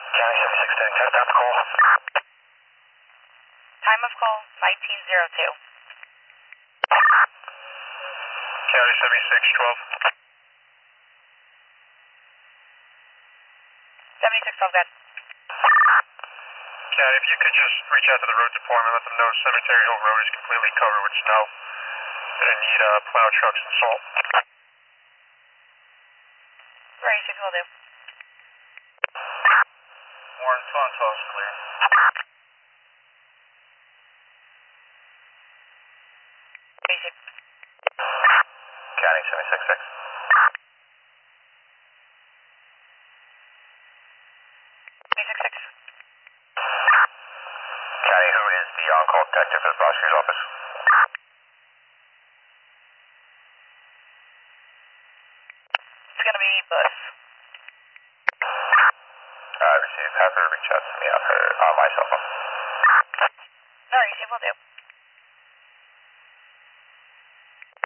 County 7610, can I stop the call? Time of call 1902. County 7612. 7612, good. County, if you could just reach out to the road department, let them know Cemetery Hill Road is completely covered with snow. They need plow trucks and salt. 36 will do. Warren, 12 is clear. Basic. County 766. 366. County, who is the on-call detective at the prosecutor's office? It's gonna be Bus. Received. Have her reach out to me on my cell phone. Alright, will do.